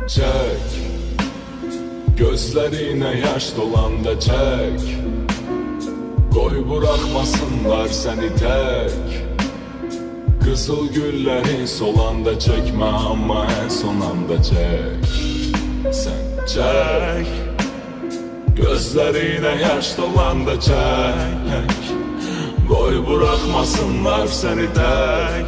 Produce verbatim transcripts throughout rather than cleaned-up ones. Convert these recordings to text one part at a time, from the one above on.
çek. Gözlerine yaş dolanda çek. Koy bırakmasınlar seni tek. Kızıl güllerin solanda çekme ama en son anda çek. Sen çek. Gözlerine yaş dolanda çek. Koy bırakmasınlar seni tek.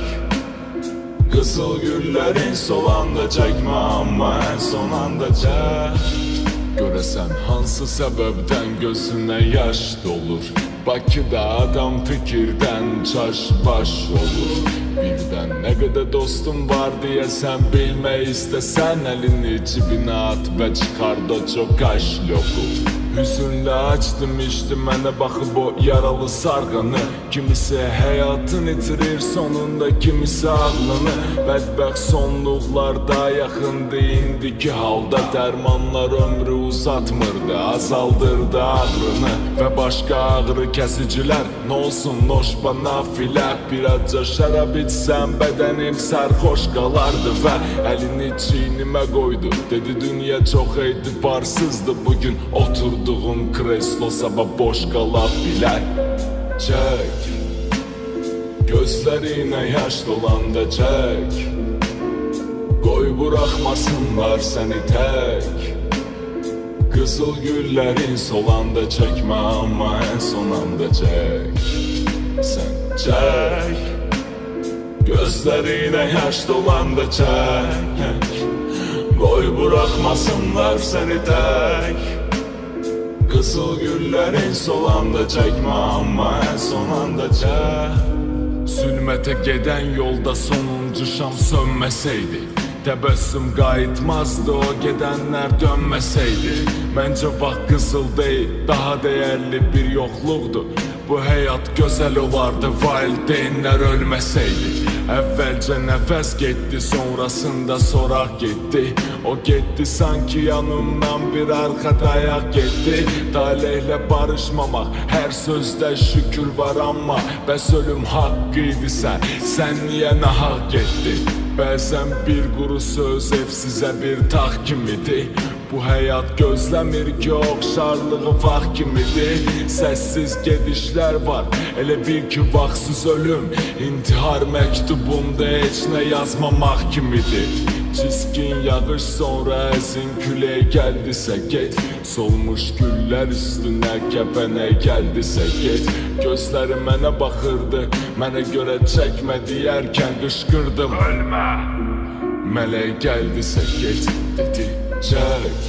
Kızıl güllerin solanda çekme ama en son anda çek. Görəsən hansı səbəbdən gözünə yaş dolur? Bakıda adam fikirdən çaş baş olur. Birdən nə qədər dostum var deyəsən bilmək istəsən, əlini cibinə at və çıxard o çox kaşloku. Hüzünlə açdım içdi mənə baxıb o yaralı sarğanı. Kimisi həyatını itirir sonunda, kimisi ağlını. Bədbəxt sonluqlarda yaxındı indiki halda. Dərmanlar ömrü uzatmırdı, azaldırdı ağrını. Və başqa ağrı kəsicilər, nə olsun noşba nafilə. Birazca şərab içsəm bədənim sərxoş qalardı. Və əlini çiynimə qoydu, dedi dünya çox etibarsızdı. Bugün oturduğum kreslo sabah boş qala bilər. Çək. Gözlerine yaş dolanda çek. Koy bırakmasınlar seni tek. Kızıl güllerin solanda çekme ama en son anda çek. Sen çek. Gözlerine yaş dolanda çek. Koy bırakmasınlar seni tek. Kızıl güllerin solanda çekme ama en son anda çek. Zülmətə gedən yolda sonuncu şam sönməsəydi, təbəssüm qayıtmazdı o gedənlər dönməsəydi. Məncə vaxt qızıl deyil, daha dəyərli bir yoxluqdur. Bu həyat gözəl olardı, valideynlər ölməsəydi. Əvvəlcə nəfəs getdi, sonrasında soraq getdi. O getdi sanki yanımdan bir arxa dayaq getdi. Talehlə barışmamaq, hər sözdə şükür var amma bəs ölüm haqqı idisə, sən niyə nahaq getdi? Bəzən bir quru söz evsizə bir tağ kimidir. Bu həyat gözləmir ki oxşarlığı vaxt kimidir. Səssiz gedişlər var, elə bil ki vaxtsız ölüm. İntihar məktubumda heç nə yazmamaq kimidir. Çiskin yağış sonra əzin külək gəldisə get. Solmuş güllər üstünə kəpənək gəldisə get. Gözləri mənə baxırdı, mənə görə çəkmə deyərkən qışqırdım ölmə. Mələk gəldisə get dedi çək.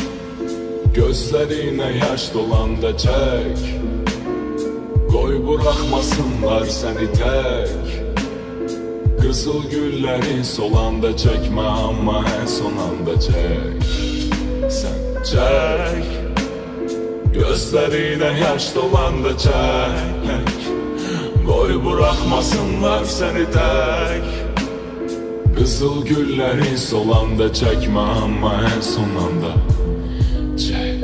Gözlerine yaş dolanda çek. Koy bırakmasınlar seni tek. Kızıl güllerin solanda çekme ama en son anda çek. Sen çek. Gözlerine yaş dolanda çek. Koy bırakmasınlar seni tek. Kızıl güllerin solanda çekme ama en son anda çek.